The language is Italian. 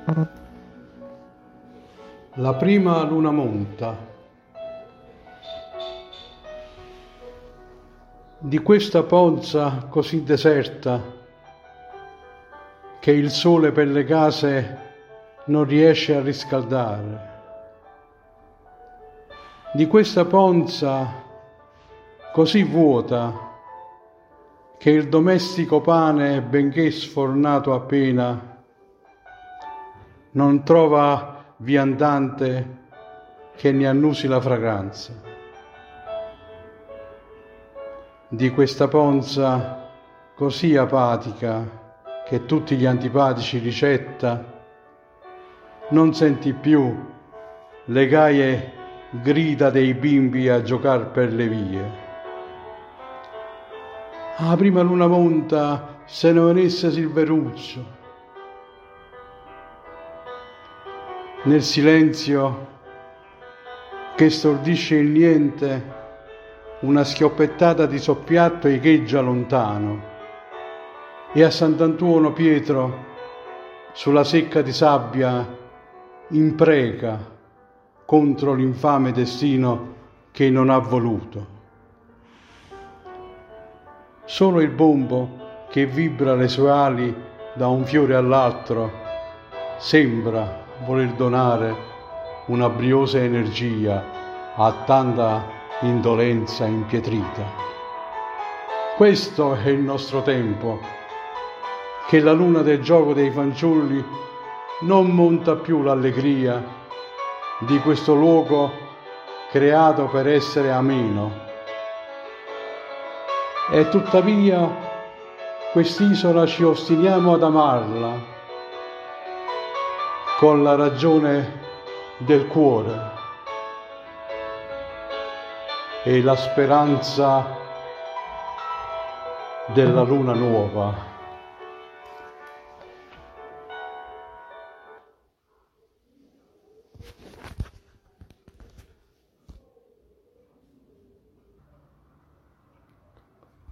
La prima luna monta. Di questa pozza così deserta che il sole per le case non riesce a riscaldare. Di questa pozza così vuota che il domestico pane, benché sfornato appena, non trova viandante che ne annusi la fragranza. Di questa ponza così apatica che tutti gli antipatici ricetta, non senti più le gaie grida dei bimbi a giocar per le vie. Ah, prima luna monta, se ne venisse Silveruzzo. Nel silenzio che stordisce il niente, una schioppettata di soppiatto echeggia lontano, e a Sant'Antuono Pietro, sulla secca di sabbia, impreca contro l'infame destino che non ha voluto. Solo il bombo che vibra le sue ali da un fiore all'altro sembra voler donare una briosa energia a tanta indolenza impietrita. Questo è il nostro tempo, che la luna del gioco dei fanciulli non monta più l'allegria di questo luogo creato per essere ameno. E tuttavia quest'isola ci ostiniamo ad amarla con la ragione del cuore e la speranza della luna nuova.